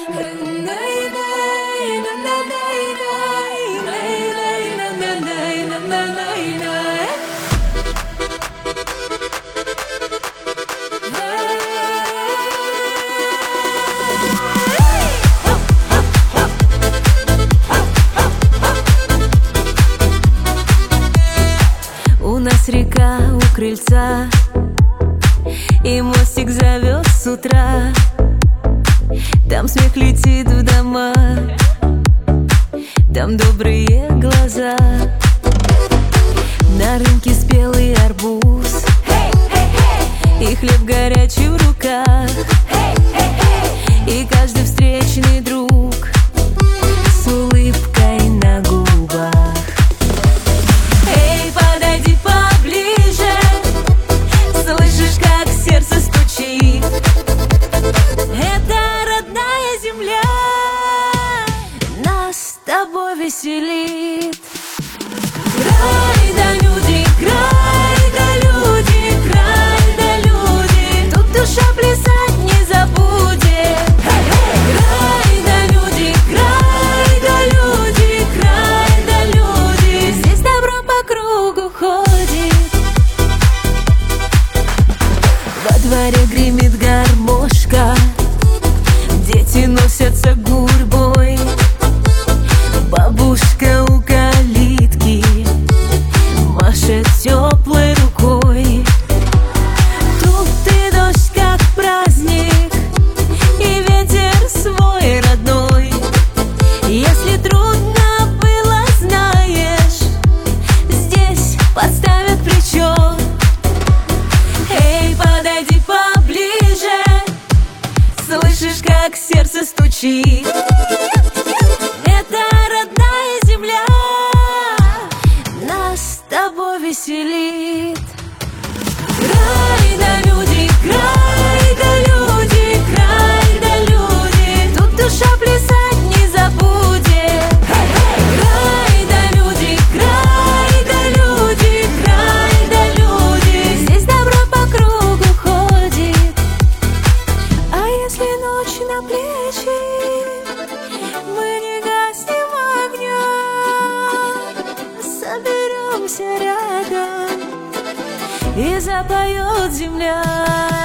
У нас река у крыльца, и мостик зовет с утра. Там смех летит в дома, там добрые глаза. На рынке спелый арбуз, и хлеб горячий в руках, и каждый встречный друг с улыбкой на губах. Эй, подойди поближе, слышишь, как сердце стучит? Это родная земля нас с тобой веселит. Край да люди, край да люди, край да люди, тут душа плясать не забудет. Край да люди, край да люди, край да люди, здесь добро по кругу ходит. Во дворе гремит гармошка, дети носятся гурьбой, бабушка у калитки машет теплой рукой. Тут и дождь, как праздник, и ветер свой родной. Если трудно было, знаешь, здесь подставят плечо. Эй, подойди поближе, слышишь, как сердце стучит? Это родная земля нас с тобой веселит. Край да люди, край да люди, край да люди, тут душа плясать не забудет. Край да люди, край да люди, край да люди, здесь добро по кругу ходит. А если ночь на плечи, мы не гаснем огня, соберемся рядом, и запоет земля.